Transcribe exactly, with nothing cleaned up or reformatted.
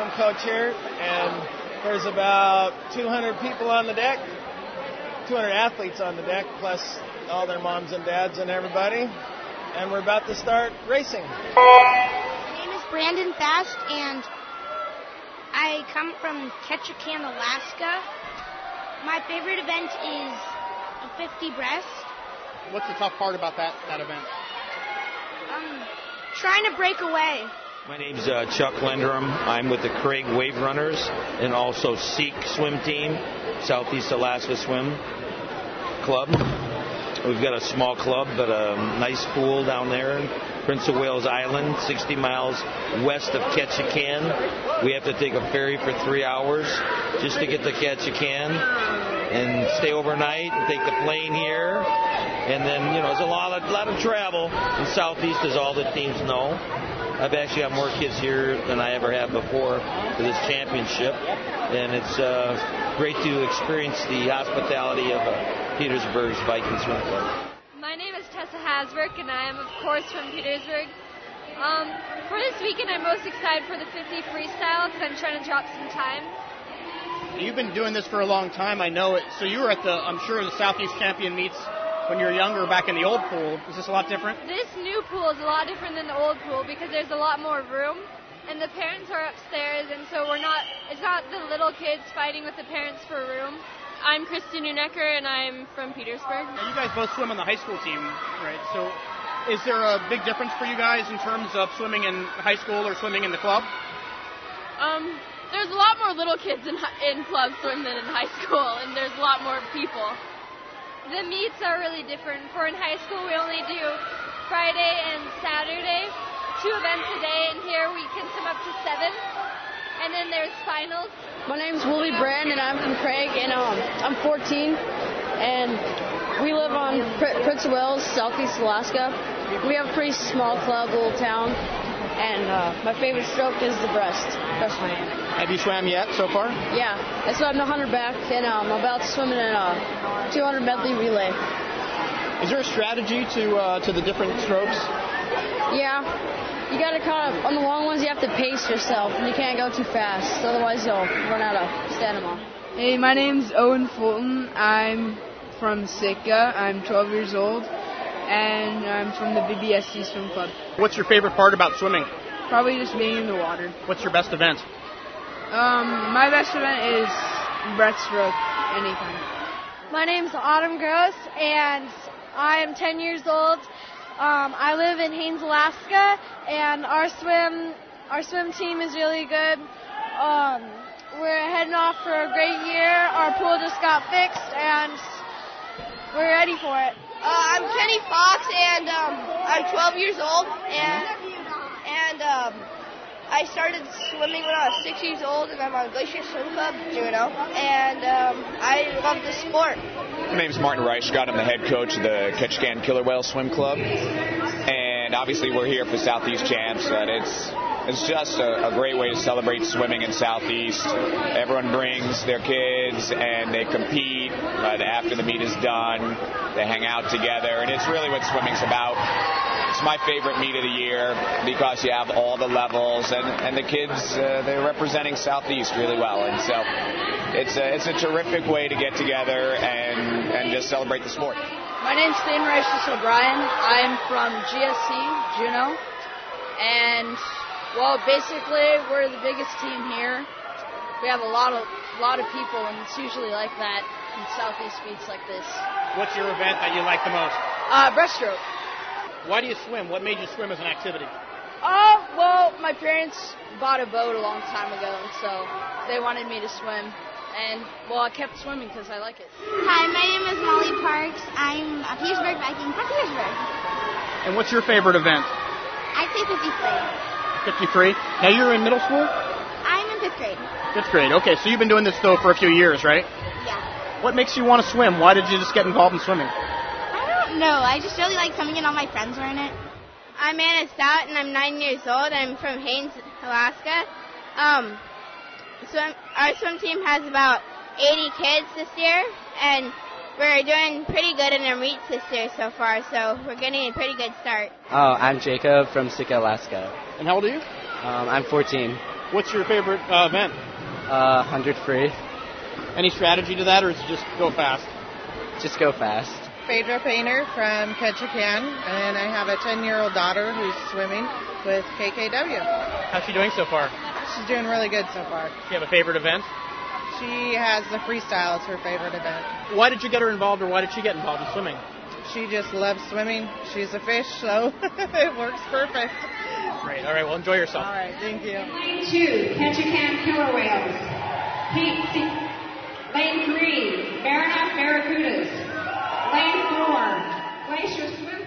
swim coach here, and there's about two hundred people on the deck, two hundred athletes on the deck, plus all their moms and dads and everybody, and we're about to start racing. My name is Brandon Fast, and I come from Ketchikan, Alaska. My favorite event is a fifty breast. What's the tough part about that, that event? Um, trying to break away. My name's uh, Chuck Lenderum. I'm with the Craig Wave Runners and also Seek Swim Team, Southeast Alaska Swim Club. We've got a small club, but a nice pool down there in Prince of Wales Island, sixty miles west of Ketchikan. We have to take a ferry for three hours just to get to Ketchikan and stay overnight and take the plane here. And then, you know, there's a lot of, lot of travel in Southeast, as all the teams know. I've actually got more kids here than I ever have before for this championship. And it's uh, great to experience the hospitality of uh, Petersburg's Viking Swim Club. My name is Tessa Hasbrook, and I am, of course, from Petersburg. Um, for this weekend, I'm most excited for the fifty freestyle because I'm trying to drop some time. You've been doing this for a long time, I know it. So you were at the, I'm sure, the Southeast Champion meets when you were younger back in the old pool. Is this a lot different? This new pool is a lot different than the old pool because there's a lot more room, and the parents are upstairs, and so we're not, it's not the little kids fighting with the parents for room. I'm Kristen Unecker, and I'm from Petersburg. Now you guys both swim on the high school team, right? So is there a big difference for you guys in terms of swimming in high school or swimming in the club? Um, there's a lot more little kids in, in club swim than in high school, and there's a lot more people. The meets are really different. For in high school, we only do Friday and Saturday, two events a day, and here we can swim up to seven. And then there's finals. My name's Willie Brand, and I'm from Craig, and um, I'm fourteen, and we live on Pr- Prince of Wales, Southeast Alaska. We have a pretty small club, little town, and uh, my favorite stroke is the breast, breaststroke. Have you swam yet so far? Yeah, I swam the one hundred back, and um, I'm about to swim in a two hundred medley relay. Is there a strategy to uh, to the different strokes? Yeah. You got to kind of, on the long ones, you have to pace yourself, and you can't go too fast, otherwise you'll run out of stamina. Hey, my name's Owen Fulton. I'm from Sitka. I'm twelve years old, and I'm from the B B S C Swim Club. What's your favorite part about swimming? Probably just being in the water. What's your best event? Um, my best event is breaststroke, anytime. My name's Autumn Gross, and I am ten years old. Um, I live in Haines, Alaska, and our swim our swim team is really good. Um, we're heading off for a great year. Our pool just got fixed, and we're ready for it. Uh, I'm Kenny Fox, and um, I'm twelve years old, and and um, I started swimming when I was six years old, and I'm on Glacier Swim Club, Juneau, and um, I love the sport. My name's Martin Reichgott. I'm the head coach of the Ketchikan Killer Whale Swim Club, and obviously we're here for Southeast Champs, and it's it's just a, a great way to celebrate swimming in Southeast. Everyone brings their kids, and they compete. But after the meet is done, they hang out together, and it's really what swimming's about. It's my favorite meet of the year because you have all the levels, and, and the kids, uh, they're representing Southeast really well. And so it's a, it's a terrific way to get together and, and just celebrate the sport. My name's Thane Righteous O'Brien. I'm from G S C, Juneau. And, well, basically, we're the biggest team here. We have a lot of lot of people, and it's usually like that in Southeast meets like this. What's your event that you like the most? Uh, breaststroke. Why do you swim? What made you swim as an activity? Oh, well, my parents bought a boat a long time ago, and so they wanted me to swim. And, well, I kept swimming because I like it. Hi, my name is Molly Parks. I'm a Petersburg Viking from Petersburg. And what's your favorite event? I'd say fifty-three. fifty-three? Now you're in middle school? I'm in fifth grade. Fifth grade. Okay, so you've been doing this, though, for a few years, right? Yeah. What makes you want to swim? Why did you just get involved in swimming? No, I just really like swimming and all my friends were in it. I'm Anna Stout, and I'm nine years old. I'm from Haines, Alaska. Um, swim, our swim team has about eighty kids this year, and we're doing pretty good in our meets this year so far, so we're getting a pretty good start. Oh, I'm Jacob from Sitka, Alaska. And how old are you? Um, I'm fourteen. What's your favorite uh, event? Uh, one hundred free. Any strategy to that, or is it just go fast? Just go fast. Phaedra Painter from Ketchikan, and I have a ten-year-old daughter who's swimming with K K W. How's she doing so far? She's doing really good so far. Do you have a favorite event? She has the freestyle as her favorite event. Why did you get her involved, or why did she get involved in swimming? She just loves swimming. She's a fish, so it works perfect. Great. All right, well, enjoy yourself. All right, thank you. Lane two, Ketchikan Killer Whales. Pete, Lane three, Marinette Barracudas. Lane four, Glacier Swim